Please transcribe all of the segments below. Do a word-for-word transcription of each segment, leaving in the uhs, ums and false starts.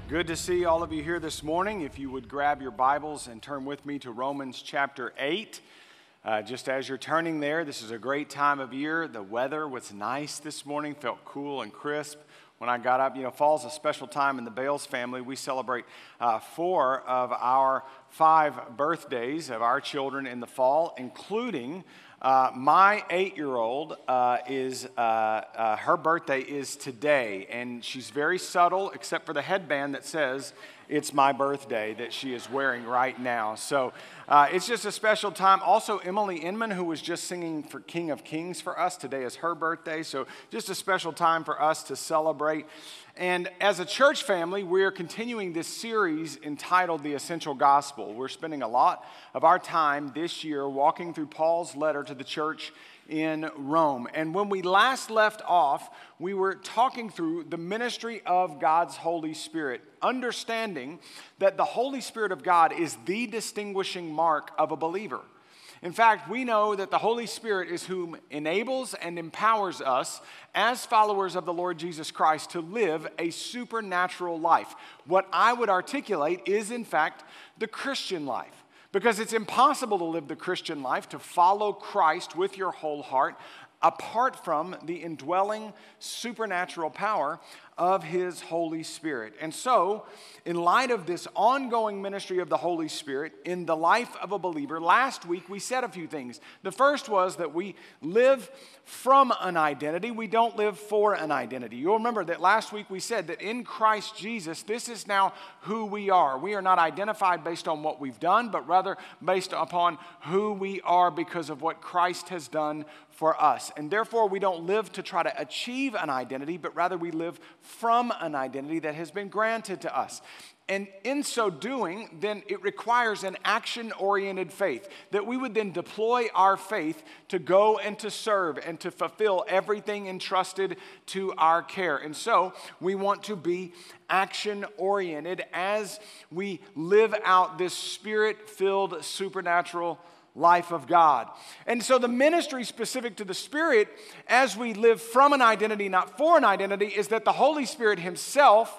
Good to see all of you here this morning. If you would grab your Bibles and turn with me to Romans chapter eight. Uh, just as you're turning there, this is a great time of year. The weather was nice this morning, felt cool and crisp. When I got up, you know, fall's a special time in the Bales family. We celebrate uh, four of our five birthdays of our children in the fall, including uh, my eight-year-old uh, is, uh, uh, her birthday is today, and she's very subtle, except for the headband that says it's my birthday that she is wearing right now. So uh, it's just a special time. Also, Emily Inman, who was just singing for King of Kings for us, today is her birthday. So just a special time for us to celebrate. And as a church family, we're continuing this series entitled The Essential Gospel. We're spending a lot of our time this year walking through Paul's letter to the church in Rome. And when we last left off, we were talking through the ministry of God's Holy Spirit, understanding that the Holy Spirit of God is the distinguishing mark of a believer. In fact, we know that the Holy Spirit is whom enables and empowers us as followers of the Lord Jesus Christ to live a supernatural life. What I would articulate is, in fact, the Christian life. Because it's impossible to live the Christian life, to follow Christ with your whole heart, apart from the indwelling supernatural power of His Holy Spirit. And so, in light of this ongoing ministry of the Holy Spirit in the life of a believer, last week we said a few things. The first was that we live from an identity. We don't live for an identity. You'll remember that last week we said that in Christ Jesus, this is now who we are. We are not identified based on what we've done, but rather based upon who we are because of what Christ has done for us. And therefore, we don't live to try to achieve an identity, but rather we live from an identity that has been granted to us. And in so doing, then it requires an action-oriented faith, that we would then deploy our faith to go and to serve and to fulfill everything entrusted to our care. And so we want to be action-oriented as we live out this spirit-filled supernatural life of God. And so the ministry specific to the Spirit as we live from an identity, not for an identity, is that the Holy Spirit Himself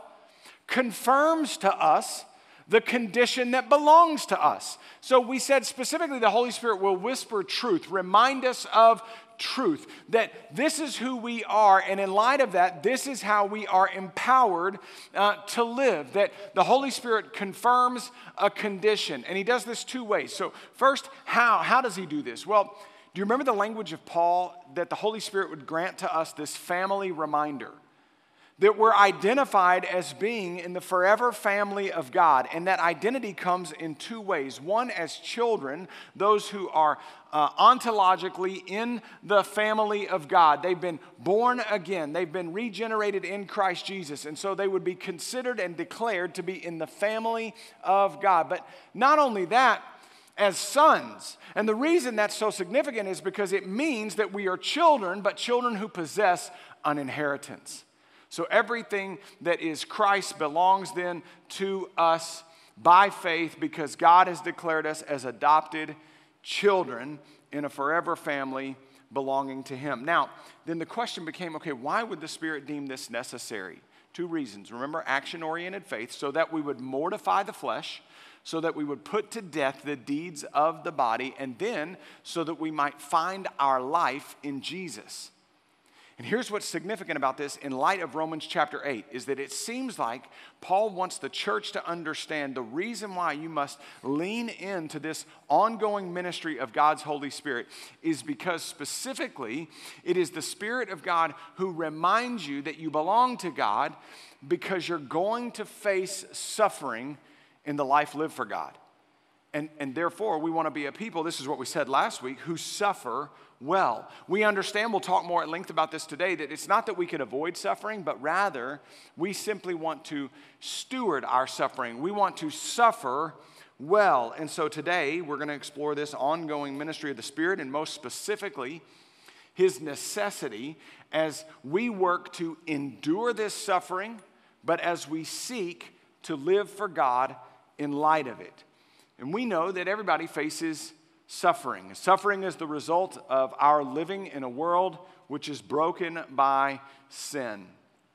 confirms to us the condition that belongs to us. So we said specifically the Holy Spirit will whisper truth, remind us of truth, that this is who we are, and in light of that, this is how we are empowered uh, to live, that the Holy Spirit confirms a condition, and He does this two ways. So first, how? How does He do this? Well, do you remember the language of Paul, that the Holy Spirit would grant to us this family reminder? That we're identified as being in the forever family of God. And that identity comes in two ways. One, as children, those who are uh, ontologically in the family of God. They've been born again. They've been regenerated in Christ Jesus. And so they would be considered and declared to be in the family of God. But not only that, as sons. And the reason that's so significant is because it means that we are children, but children who possess an inheritance. So everything that is Christ belongs then to us by faith because God has declared us as adopted children in a forever family belonging to Him. Now, then the question became, okay, why would the Spirit deem this necessary? Two reasons. Remember, action-oriented faith, so that we would mortify the flesh, so that we would put to death the deeds of the body, and then so that we might find our life in Jesus. And here's what's significant about this in light of Romans chapter eight, is that it seems like Paul wants the church to understand the reason why you must lean into this ongoing ministry of God's Holy Spirit is because specifically it is the Spirit of God who reminds you that you belong to God because you're going to face suffering in the life lived for God. And, and therefore, we want to be a people, this is what we said last week, who suffer well. We understand, we'll talk more at length about this today, that it's not that we can avoid suffering, but rather we simply want to steward our suffering. We want to suffer well. And so today, we're going to explore this ongoing ministry of the Spirit, and most specifically, His necessity as we work to endure this suffering, but as we seek to live for God in light of it. And we know that everybody faces suffering. Suffering is the result of our living in a world which is broken by sin.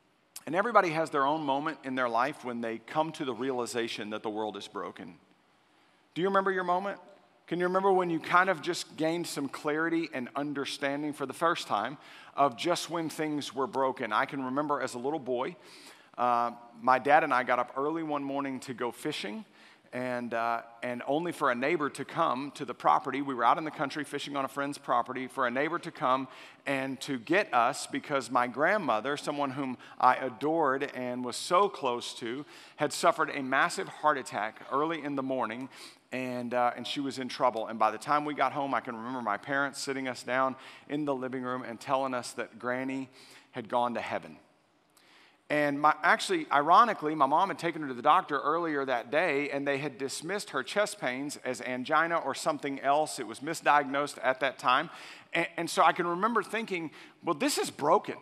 And everybody has their own moment in their life when they come to the realization that the world is broken. Do you remember your moment? Can you remember when you kind of just gained some clarity and understanding for the first time of just when things were broken? I can remember as a little boy, uh, my dad and I got up early one morning to go fishing, and uh, and only for a neighbor to come to the property. We were out in the country fishing on a friend's property, for a neighbor to come and to get us because my grandmother, someone whom I adored and was so close to, had suffered a massive heart attack early in the morning, and uh, and she was in trouble. And by the time we got home, I can remember my parents sitting us down in the living room and telling us that Granny had gone to heaven. And my, actually, ironically, my mom had taken her to the doctor earlier that day, and they had dismissed her chest pains as angina or something else. It was misdiagnosed at that time. And, and so I can remember thinking, well, this is broken.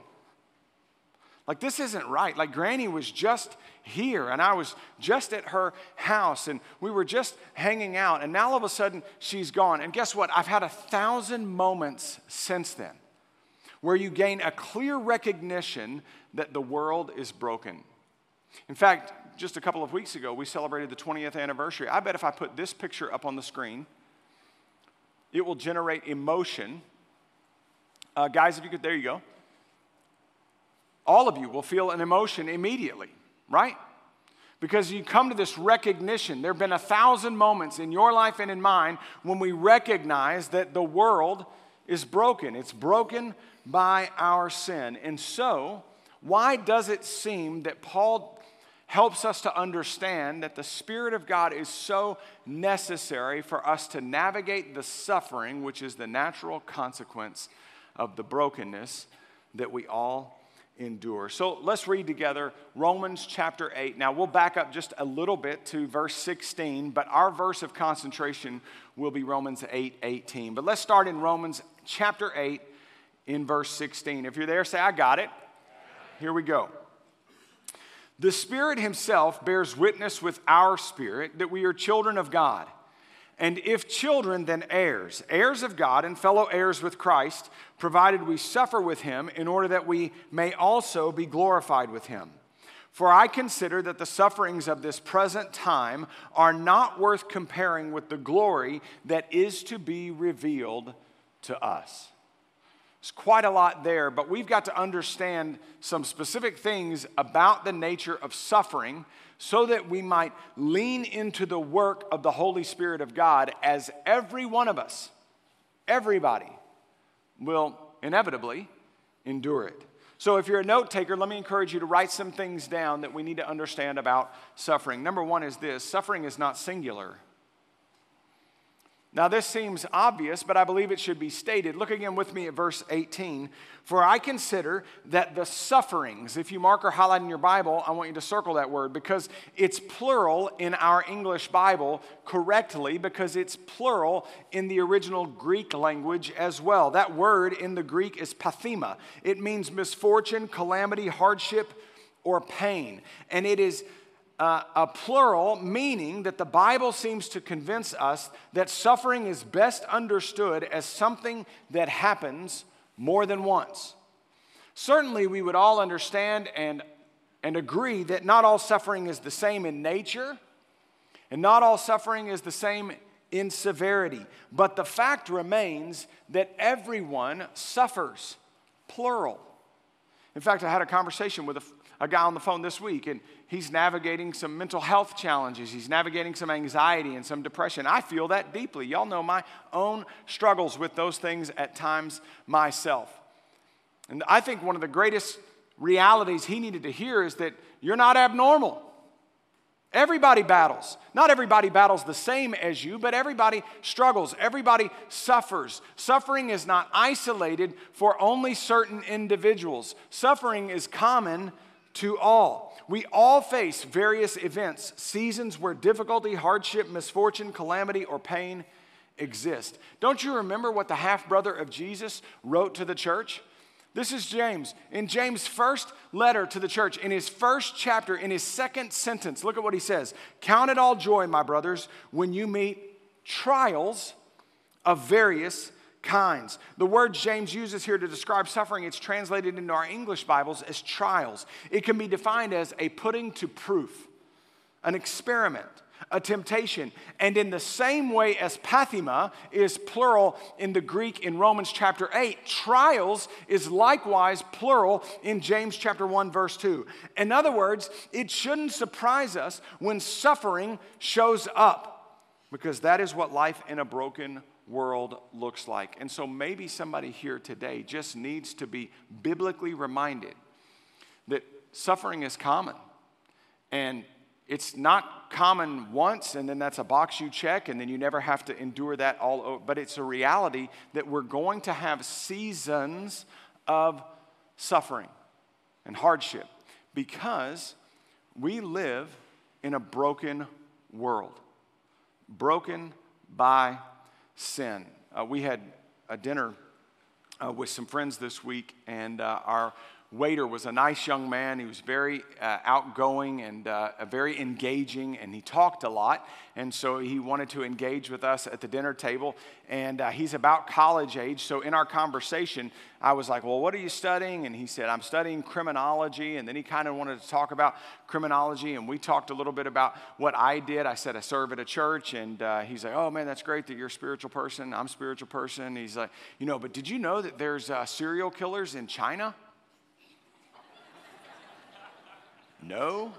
Like, this isn't right. Like, Granny was just here, and I was just at her house, and we were just hanging out, and now all of a sudden, she's gone. And guess what? I've had a thousand moments since then where you gain a clear recognition that the world is broken. In fact, just a couple of weeks ago, we celebrated the twentieth anniversary. I bet if I put this picture up on the screen, it will generate emotion. Uh, guys, if you could, there you go. All of you will feel an emotion immediately, right? Because you come to this recognition. There have been a thousand moments in your life and in mine when we recognize that the world is broken. It's broken by our sin. And so, why does it seem that Paul helps us to understand that the Spirit of God is so necessary for us to navigate the suffering, which is the natural consequence of the brokenness that we all endure? So let's read together Romans chapter eight. Now we'll back up just a little bit to verse sixteen, but our verse of concentration will be Romans eight eighteen. But let's start in Romans chapter eight in verse sixteen. If you're there, say, I got it. Here we go. The Spirit himself bears witness with our spirit that we are children of God. And if children, then heirs, heirs of God and fellow heirs with Christ, provided we suffer with him in order that we may also be glorified with him. For I consider that the sufferings of this present time are not worth comparing with the glory that is to be revealed to us. There's quite a lot there, but we've got to understand some specific things about the nature of suffering so that we might lean into the work of the Holy Spirit of God, as every one of us, everybody, will inevitably endure it. So if you're a note taker, let me encourage you to write some things down that we need to understand about suffering. Number one is this: suffering is not singular. Now, this seems obvious, but I believe it should be stated. Look again with me at verse eighteen. For I consider that the sufferings, if you mark or highlight in your Bible, I want you to circle that word, because it's plural in our English Bible correctly, because it's plural in the original Greek language as well. That word in the Greek is pathema. It means misfortune, calamity, hardship, or pain. And it is Uh, a plural, meaning that the Bible seems to convince us that suffering is best understood as something that happens more than once. Certainly, we would all understand and, and agree that not all suffering is the same in nature, and not all suffering is the same in severity. But the fact remains that everyone suffers, plural. In fact, I had a conversation with a A guy on the phone this week, and he's navigating some mental health challenges. He's navigating some anxiety and some depression. I feel that deeply. Y'all know my own struggles with those things at times myself. And I think one of the greatest realities he needed to hear is that you're not abnormal. Everybody battles. Not everybody battles the same as you, but everybody struggles. Everybody suffers. Suffering is not isolated for only certain individuals. Suffering is common to all. We all face various events, seasons where difficulty, hardship, misfortune, calamity, or pain exist. Don't you remember what the half-brother of Jesus wrote to the church? This is James. In James' first letter to the church, in his first chapter, in his second sentence, look at what he says. Count it all joy, my brothers, when you meet trials of various kinds. The word James uses here to describe suffering, it's translated into our English Bibles as trials. It can be defined as a putting to proof, an experiment, a temptation. And in the same way as pathema is plural in the Greek in Romans chapter eight, trials is likewise plural in James chapter one, verse two. In other words, it shouldn't surprise us when suffering shows up, because that is what life in a broken world looks like. And so maybe somebody here today just needs to be biblically reminded that suffering is common. And it's not common once, and then that's a box you check, and then you never have to endure that all over. But it's a reality that we're going to have seasons of suffering and hardship because we live in a broken world, broken by sin. Uh, we had a dinner uh, with some friends this week, and uh, our waiter was a nice young man. He was very uh, outgoing and uh, very engaging, and he talked a lot. And so he wanted to engage with us at the dinner table. And uh, he's about college age. So in our conversation, I was like, well, what are you studying? And he said, I'm studying criminology. And then he kind of wanted to talk about criminology. And we talked a little bit about what I did. I said, I serve at a church. And uh, he's like, oh, man, that's great that you're a spiritual person. I'm a spiritual person. He's like, you know, but did you know that there's uh, serial killers in China? No.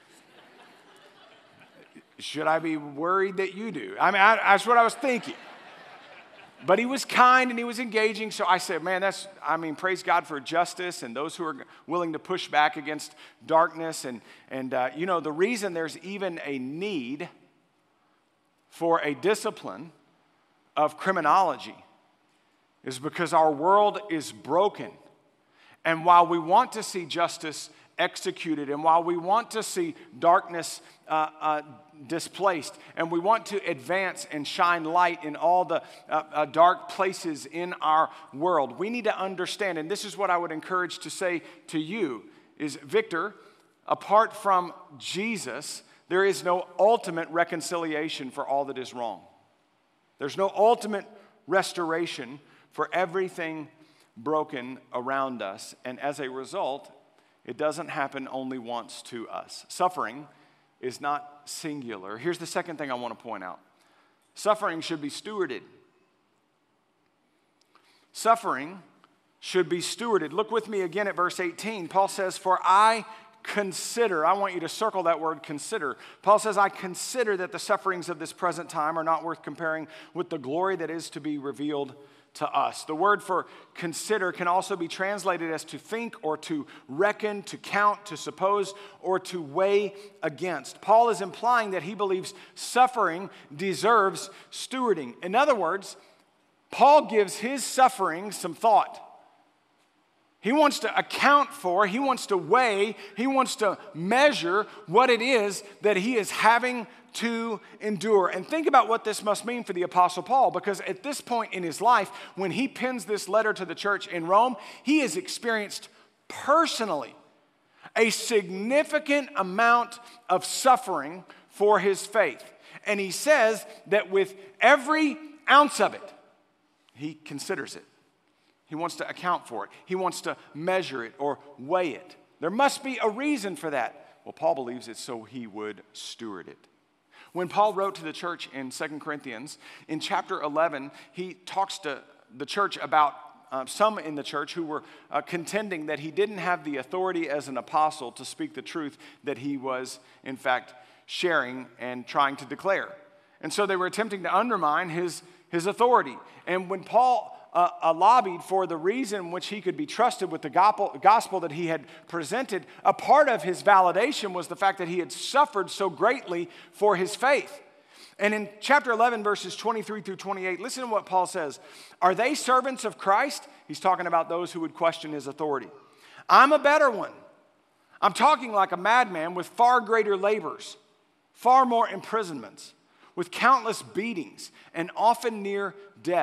Should I be worried that you do? I mean, I, that's what I was thinking. But he was kind and he was engaging. So I said, man, that's, I mean, praise God for justice and those who are willing to push back against darkness. And, and uh, you know, the reason there's even a need for a discipline of criminology is because our world is broken. And while we want to see justice executed, and while we want to see darkness uh, uh, displaced, and we want to advance and shine light in all the uh, uh, dark places in our world, we need to understand, and this is what I would encourage to say to you, is Victor, apart from Jesus, there is no ultimate reconciliation for all that is wrong. There's no ultimate restoration for everything broken around us, and as a result, it doesn't happen only once to us. Suffering is not singular. Here's the second thing I want to point out. Suffering should be stewarded. Suffering should be stewarded. Look with me again at verse eighteen. Paul says, for I consider, I want you to circle that word consider. Paul says, I consider that the sufferings of this present time are not worth comparing with the glory that is to be revealed to us. The word for consider can also be translated as to think or to reckon, to count, to suppose, or to weigh against. Paul is implying that he believes suffering deserves stewarding. In other words, Paul gives his suffering some thought. He wants to account for, he wants to weigh, he wants to measure what it is that he is having to endure. And think about what this must mean for the Apostle Paul, because at this point in his life, when he pens this letter to the church in Rome, he has experienced personally a significant amount of suffering for his faith. And he says that with every ounce of it, he considers it. He wants to account for it. He wants to measure it or weigh it. There must be a reason for that. Well, Paul believes it's so he would steward it. When Paul wrote to the church in Second Corinthians, in chapter eleven, he talks to the church about uh, some in the church who were uh, contending that he didn't have the authority as an apostle to speak the truth that he was, in fact, sharing and trying to declare. And so they were attempting to undermine his, his authority. And when Paul Uh, uh, lobbied for the reason which he could be trusted with the gospel that he had presented, a part of his validation was the fact that he had suffered so greatly for his faith. And in chapter eleven, verses twenty-three through twenty-eight, listen to what Paul says. Are they servants of Christ? He's talking about those who would question his authority. I'm a better one. I'm talking like a madman with far greater labors, far more imprisonments, with countless beatings, and often near death.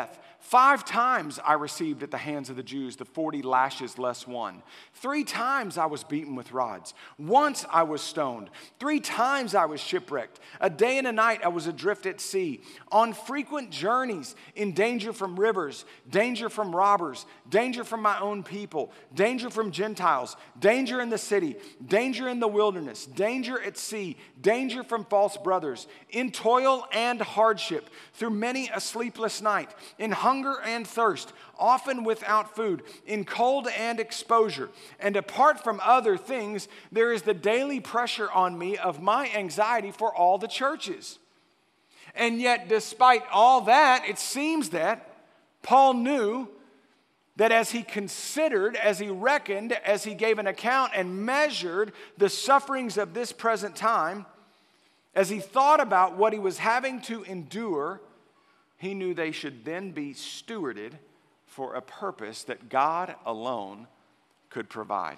Five times I received at the hands of the Jews the forty lashes less one. Three times I was beaten with rods. Once I was stoned. Three times I was shipwrecked. A day and a night I was adrift at sea. On frequent journeys, in danger from rivers, danger from robbers, danger from my own people, danger from Gentiles, danger in the city, danger in the wilderness, danger at sea, danger from false brothers, in toil and hardship, through many a sleepless night, in hunger and thirst, often without food, in cold and exposure. And apart from other things, there is the daily pressure on me of my anxiety for all the churches. And yet, despite all that, it seems that Paul knew that as he considered, as he reckoned, as he gave an account and measured the sufferings of this present time, as he thought about what he was having to endure, he knew they should then be stewarded for a purpose that God alone could provide.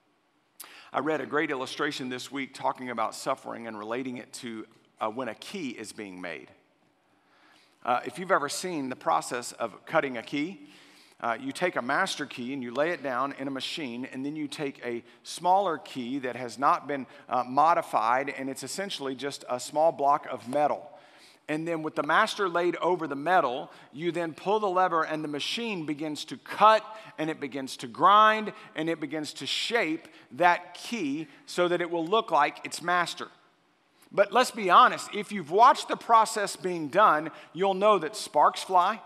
I read a great illustration this week talking about suffering and relating it to uh, when a key is being made. Uh, if you've ever seen the process of cutting a key, uh, you take a master key and you lay it down in a machine, and then you take a smaller key that has not been uh, modified, and it's essentially just a small block of metal. And then with the master laid over the metal, you then pull the lever and the machine begins to cut and it begins to grind and it begins to shape that key so that it will look like its master. But let's be honest, if you've watched the process being done, you'll know that sparks fly,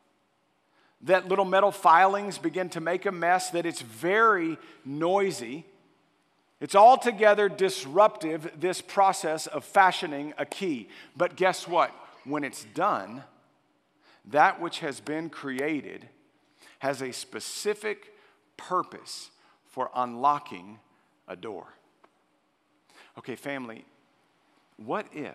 that little metal filings begin to make a mess, that it's very noisy. It's altogether disruptive, this process of fashioning a key. But guess what? When it's done, that which has been created has a specific purpose for unlocking a door. Okay, family, what if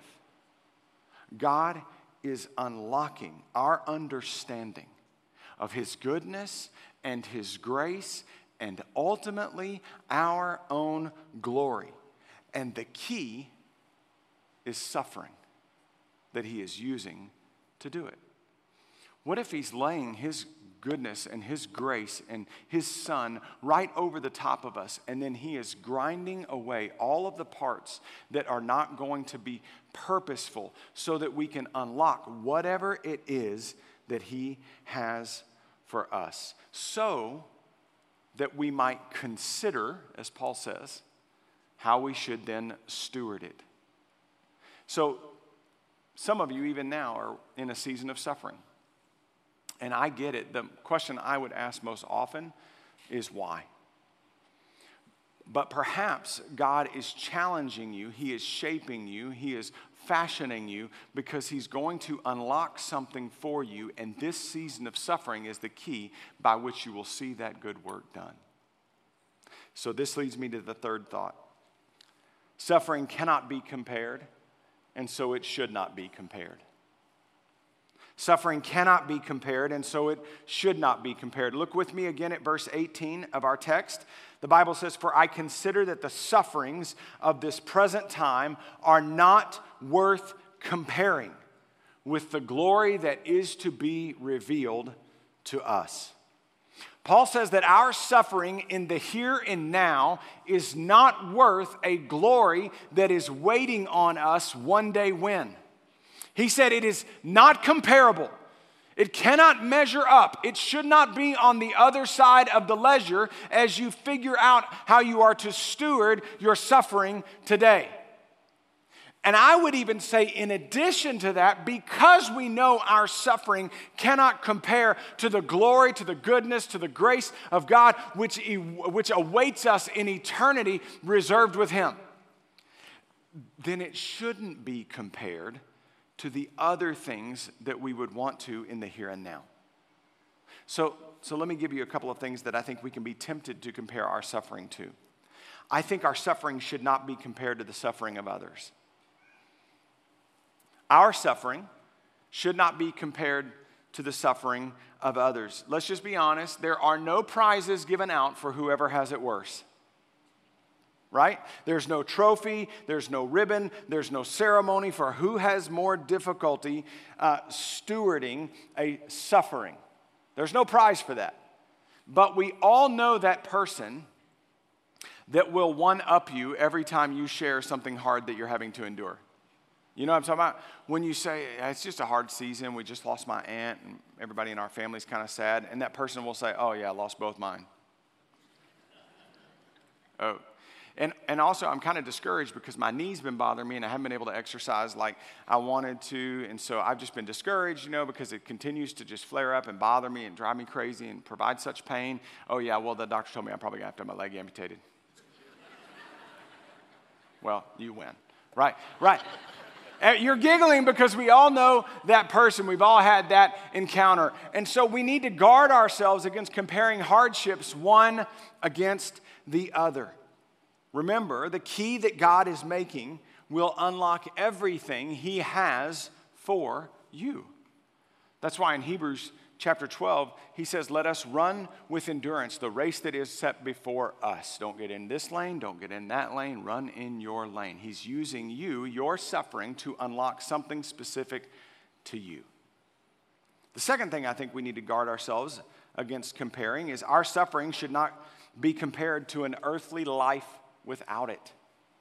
God is unlocking our understanding of His goodness and His grace and ultimately our own glory? And the key is suffering that He is using to do it. What if He's laying His goodness and His grace and His Son right over the top of us, and then He is grinding away all of the parts that are not going to be purposeful so that we can unlock whatever it is that He has for us, so that we might consider, as Paul says, how we should then steward it. So, some of you even now are in a season of suffering. And I get it. The question I would ask most often is why? But perhaps God is challenging you, He is shaping you, He is fashioning you because He's going to unlock something for you, and this season of suffering is the key by which you will see that good work done. So this leads me to the third thought. Suffering cannot be compared, and so it should not be compared. Suffering cannot be compared, and so it should not be compared. Look with me again at verse eighteen of our text. The Bible says, "For I consider that the sufferings of this present time are not worth comparing with the glory that is to be revealed to us." Paul says that our suffering in the here and now is not worth a glory that is waiting on us one day when. He said it is not comparable. It cannot measure up. It should not be on the other side of the ledger as you figure out how you are to steward your suffering today. And I would even say, in addition to that, because we know our suffering cannot compare to the glory, to the goodness, to the grace of God, which, which awaits us in eternity reserved with Him, then it shouldn't be compared to the other things that we would want to in the here and now. So, so let me give you a couple of things that I think we can be tempted to compare our suffering to. I think our suffering should not be compared to the suffering of others. Our suffering should not be compared to the suffering of others. Let's just be honest, there are no prizes given out for whoever has it worse. Right? There's no trophy, there's no ribbon, there's no ceremony for who has more difficulty uh, stewarding a suffering. There's no prize for that. But we all know that person that will one-up you every time you share something hard that you're having to endure. You know what I'm talking about? When you say, it's just a hard season, we just lost my aunt, and everybody in our family's kind of sad, and that person will say, oh yeah, I lost both mine. Oh. And and also, I'm kind of discouraged because my knee's been bothering me and I haven't been able to exercise like I wanted to. And so I've just been discouraged, you know, because it continues to just flare up and bother me and drive me crazy and provide such pain. Oh, yeah, well, the doctor told me I'm probably going to have to have my leg amputated. Well, you win. Right, right. You're giggling because we all know that person. We've all had that encounter. And so we need to guard ourselves against comparing hardships one against the other. Remember, the key that God is making will unlock everything He has for you. That's why in Hebrews chapter twelve, he says, let us run with endurance the race that is set before us. Don't get in this lane, don't get in that lane, run in your lane. He's using you, your suffering, to unlock something specific to you. The second thing I think we need to guard ourselves against comparing is our suffering should not be compared to an earthly life without it.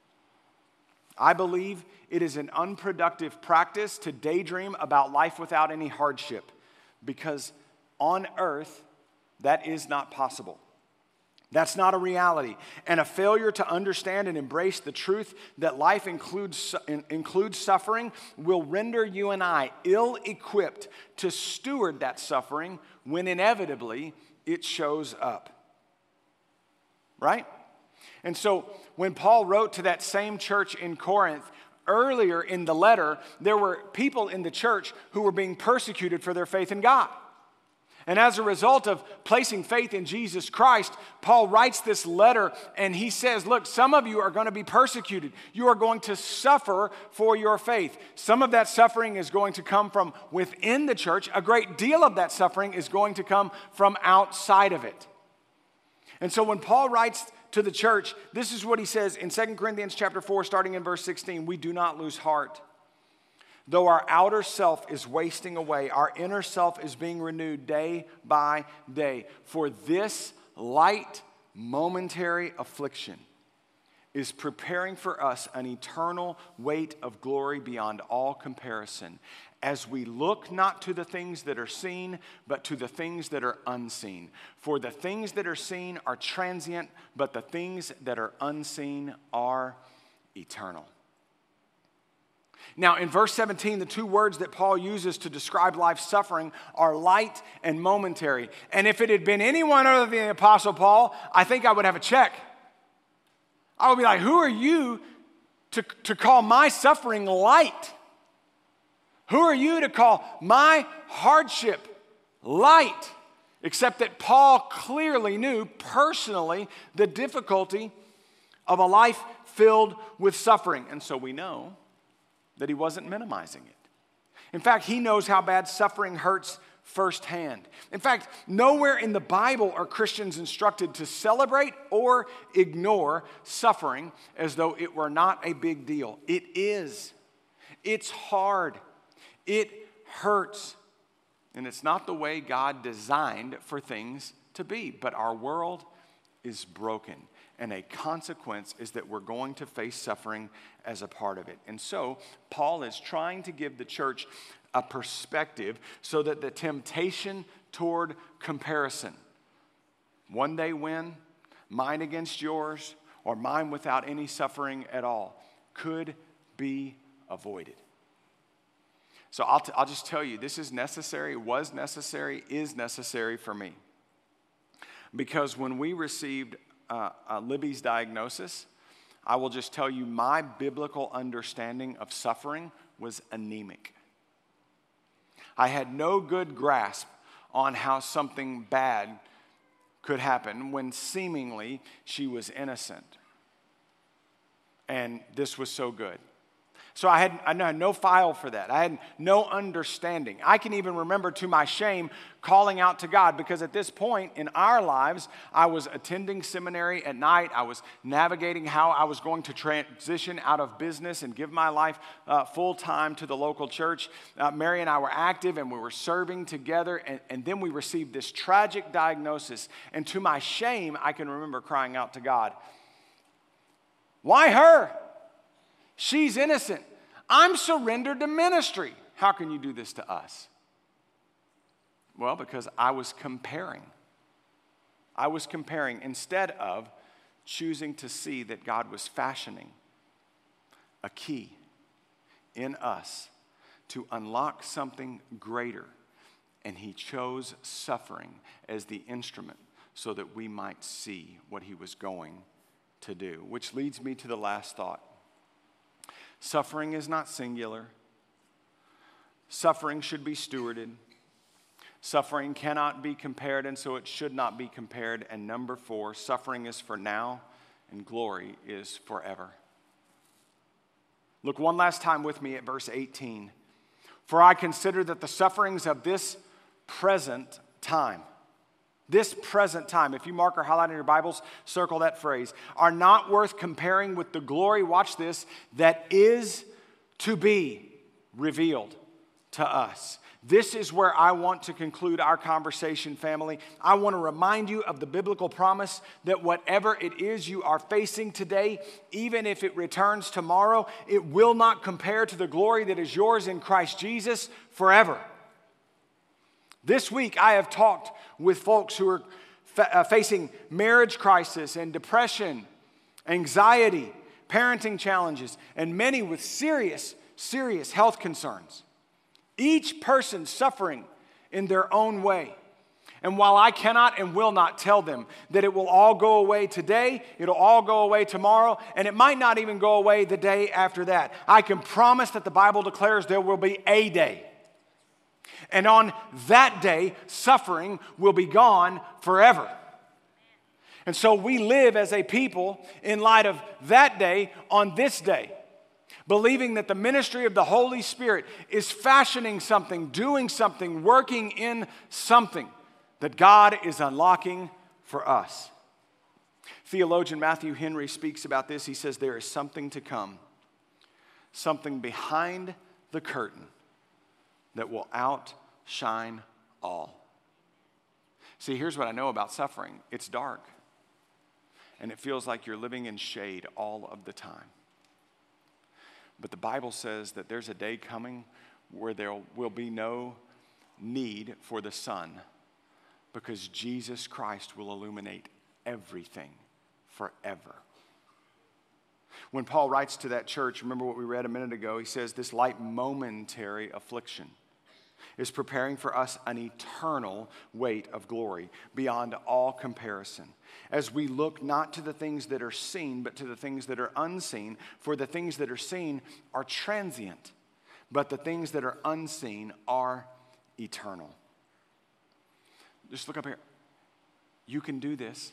I believe it is an unproductive practice to daydream about life without any hardship, because on earth, that is not possible. That's not a reality. And a failure to understand and embrace the truth that life includes, includes suffering will render you and I ill-equipped to steward that suffering when inevitably it shows up. Right? And so when Paul wrote to that same church in Corinth, earlier in the letter, there were people in the church who were being persecuted for their faith in God. And as a result of placing faith in Jesus Christ, Paul writes this letter and he says, look, some of you are going to be persecuted. You are going to suffer for your faith. Some of that suffering is going to come from within the church. A great deal of that suffering is going to come from outside of it. And so when Paul writes to the church, this is what he says in Second Corinthians chapter four, starting in verse sixteen. We do not lose heart. Though our outer self is wasting away, our inner self is being renewed day by day. For this light, momentary affliction is preparing for us an eternal weight of glory beyond all comparison, as we look not to the things that are seen, but to the things that are unseen. For the things that are seen are transient, but the things that are unseen are eternal. Now, in verse seventeen, the two words that Paul uses to describe life's suffering are light and momentary. And if it had been anyone other than the Apostle Paul, I think I would have a check. I would be like, who are you to, to call my suffering light? Who are you to call my hardship light? Except that Paul clearly knew personally the difficulty of a life filled with suffering. And so we know that he wasn't minimizing it. In fact, he knows how bad suffering hurts firsthand. In fact, nowhere in the Bible are Christians instructed to celebrate or ignore suffering as though it were not a big deal. It is. It's hard. It hurts. And it's not the way God designed for things to be. But our world is broken. And a consequence is that we're going to face suffering as a part of it. And so, Paul is trying to give the church a perspective so that the temptation toward comparison, one day win, mine against yours, or mine without any suffering at all, could be avoided. So I'll, t- I'll just tell you, this is necessary, was necessary, is necessary for me. Because when we received uh, uh, Libby's diagnosis, I will just tell you my biblical understanding of suffering was anemic. I had no good grasp on how something bad could happen when seemingly she was innocent. And this was so good. So I had, I had no file for that. I had no understanding. I can even remember, to my shame, calling out to God, because at this point in our lives, I was attending seminary at night. I was navigating how I was going to transition out of business and give my life uh, full time to the local church. Uh, Mary and I were active and we were serving together, and, and then we received this tragic diagnosis. And to my shame, I can remember crying out to God, "Why her? She's innocent. I'm surrendered to ministry. How can you do this to us?" Well, because I was comparing. I was comparing instead of choosing to see that God was fashioning a key in us to unlock something greater. And he chose suffering as the instrument so that we might see what he was going to do. Which leads me to the last thought. Suffering is not singular. Suffering should be stewarded. Suffering cannot be compared, and so it should not be compared. And number four, suffering is for now, and glory is forever. Look one last time with me at verse eighteen. "For I consider that the sufferings of this present time," this present time, if you mark or highlight in your Bibles, circle that phrase, "are not worth comparing with the glory," watch this, "that is to be revealed to us." This is where I want to conclude our conversation, family. I want to remind you of the biblical promise that whatever it is you are facing today, even if it returns tomorrow, it will not compare to the glory that is yours in Christ Jesus forever. This week, I have talked with folks who are fa- uh, facing marriage crisis and depression, anxiety, parenting challenges, and many with serious, serious health concerns. Each person suffering in their own way. And while I cannot and will not tell them that it will all go away today, it'll all go away tomorrow, and it might not even go away the day after that, I can promise that the Bible declares there will be a day. And on that day, suffering will be gone forever. And so we live as a people in light of that day on this day, believing that the ministry of the Holy Spirit is fashioning something, doing something, working in something that God is unlocking for us. Theologian Matthew Henry speaks about this. He says, "There is something to come, something behind the curtain that will outshine all." See, here's what I know about suffering. It's dark, and it feels like you're living in shade all of the time. But the Bible says that there's a day coming where there will be no need for the sun, because Jesus Christ will illuminate everything forever. When Paul writes to that church, remember what we read a minute ago, he says this light momentary affliction is preparing for us an eternal weight of glory beyond all comparison, as we look not to the things that are seen, but to the things that are unseen. For the things that are seen are transient, but the things that are unseen are eternal. Just look up here. You can do this.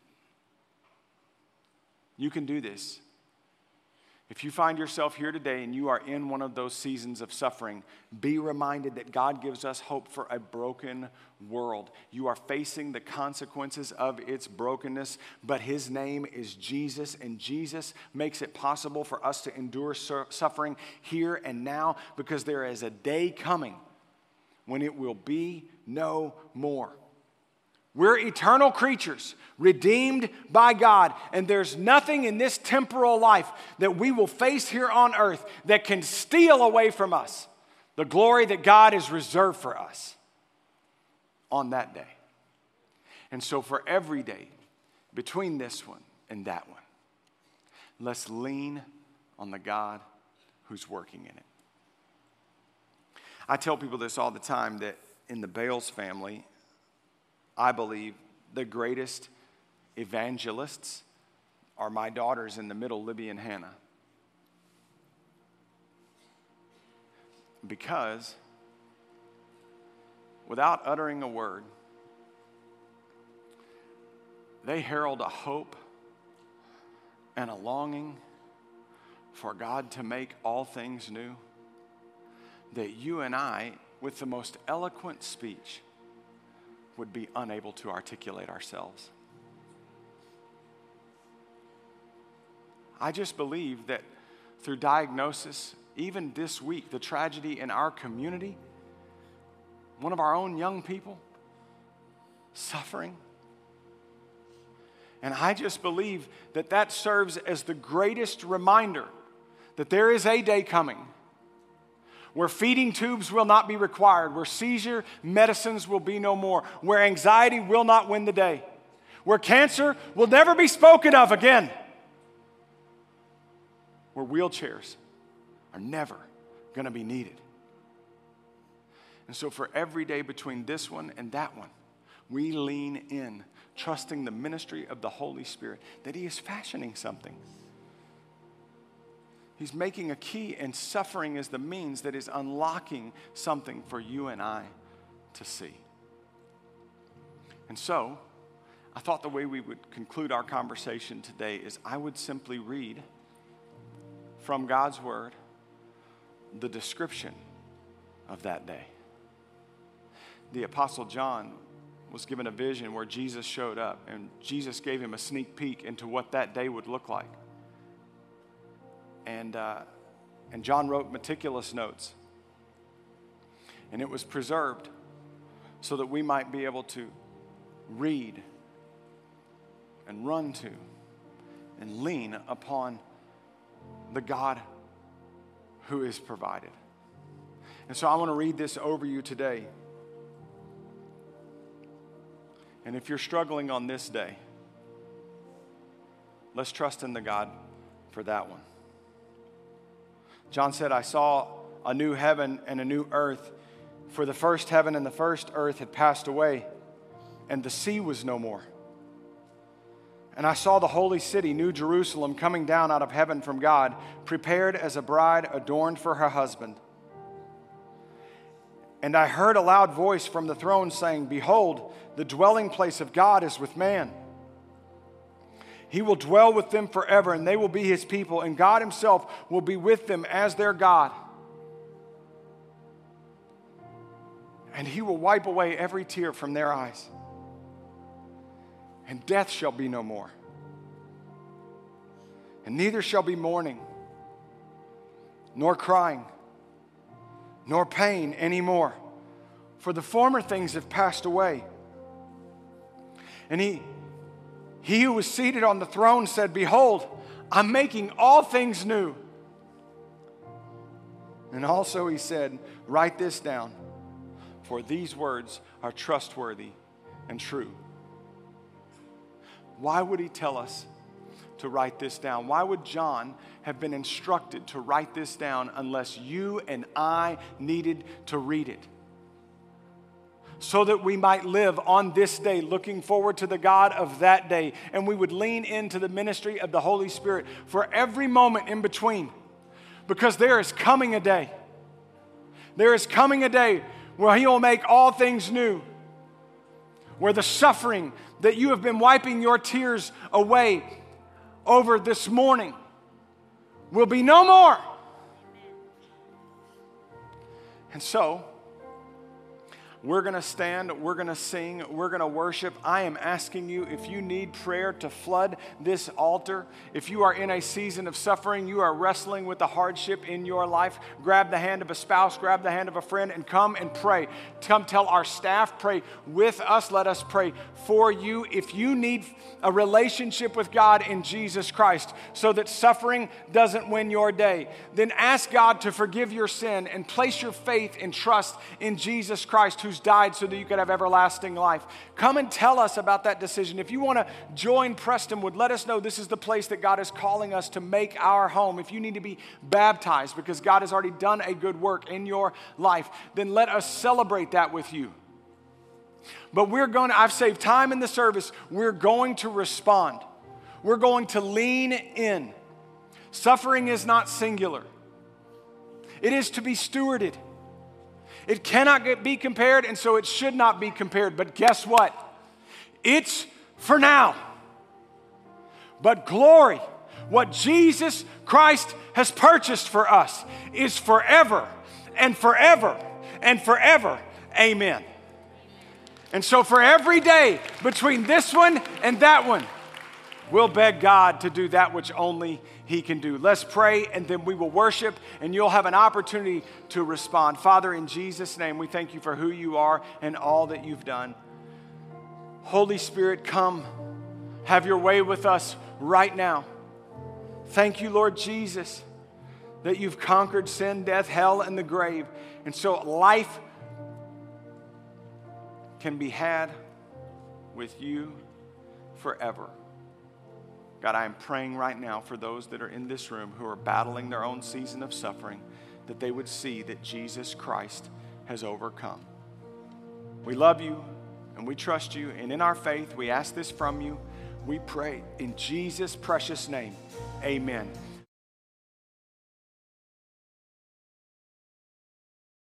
You can do this. If you find yourself here today and you are in one of those seasons of suffering, be reminded that God gives us hope for a broken world. You are facing the consequences of its brokenness, but his name is Jesus, and Jesus makes it possible for us to endure suffering here and now, because there is a day coming when it will be no more. We're eternal creatures, redeemed by God, and there's nothing in this temporal life that we will face here on earth that can steal away from us the glory that God has reserved for us on that day. And so for every day between this one and that one, let's lean on the God who's working in it. I tell people this all the time, that in the Bales family, I believe the greatest evangelists are my daughters in the middle, Libby and Hannah. Because without uttering a word, they herald a hope and a longing for God to make all things new, that you and I, with the most eloquent speech, would be unable to articulate ourselves. I just believe that through diagnosis, even this week, the tragedy in our community, one of our own young people suffering. And I just believe that that serves as the greatest reminder that there is a day coming where feeding tubes will not be required, where seizure medicines will be no more, where anxiety will not win the day, where cancer will never be spoken of again, where wheelchairs are never going to be needed. And so for every day between this one and that one, we lean in, trusting the ministry of the Holy Spirit, that He is fashioning something. He's making a key, and suffering is the means that is unlocking something for you and I to see. And so, I thought the way we would conclude our conversation today is I would simply read from God's Word the description of that day. The Apostle John was given a vision where Jesus showed up, and Jesus gave him a sneak peek into what that day would look like. And, uh, and John wrote meticulous notes. And it was preserved so that we might be able to read and run to and lean upon the God who is provided. And so I want to read this over you today. And if you're struggling on this day, let's trust in the God for that one. John said, I saw a new heaven and a new earth, for the first heaven and the first earth had passed away, and the sea was no more. And I saw the holy city, New Jerusalem, coming down out of heaven from God, prepared as a bride adorned for her husband. And I heard a loud voice from the throne saying, Behold, the dwelling place of God is with man. He will dwell with them forever, and they will be His people, and God Himself will be with them as their God. And He will wipe away every tear from their eyes. And death shall be no more. And neither shall be mourning, nor crying, nor pain anymore, for the former things have passed away. And he, he who was seated on the throne said, Behold, I'm making all things new. And also he said, Write this down, for these words are trustworthy and true. Why would he tell us to write this down? Why would John have been instructed to write this down unless you and I needed to read it? So that we might live on this day looking forward to the God of that day, and we would lean into the ministry of the Holy Spirit for every moment in between, because there is coming a day. There is coming a day where He will make all things new, where the suffering that you have been wiping your tears away over this morning will be no more. And so, we're going to stand, we're going to sing, we're going to worship. I am asking you, if you need prayer to flood this altar, if you are in a season of suffering, you are wrestling with a hardship in your life, grab the hand of a spouse, grab the hand of a friend, and come and pray. Come tell our staff, pray with us. Let us pray for you. If you need a relationship with God in Jesus Christ so that suffering doesn't win your day, then ask God to forgive your sin and place your faith and trust in Jesus Christ, who's died so that you could have everlasting life. Come and tell us about that decision. If you want to join Prestonwood, let us know this is the place that God is calling us to make our home. If you need to be baptized because God has already done a good work in your life, then let us celebrate that with you. But we're going to, I've saved time in the service. We're going to respond. We're going to lean in. Suffering is not singular. It is to be stewarded. It cannot get, be compared, and so it should not be compared. But guess what? It's for now. But glory what Jesus Christ has purchased for us is forever and forever and forever. Amen. And so for every day between this one and that one, we'll beg God to do that which only He can do. Let's pray, and then we will worship, and you'll have an opportunity to respond. Father, in Jesus' name, we thank you for who you are and all that you've done. Holy Spirit, come. Have your way with us right now. Thank you, Lord Jesus, that you've conquered sin, death, hell, and the grave. And so life can be had with you forever. God, I am praying right now for those that are in this room who are battling their own season of suffering, that they would see that Jesus Christ has overcome. We love you and we trust you, and in our faith, we ask this from you. We pray in Jesus' precious name. Amen.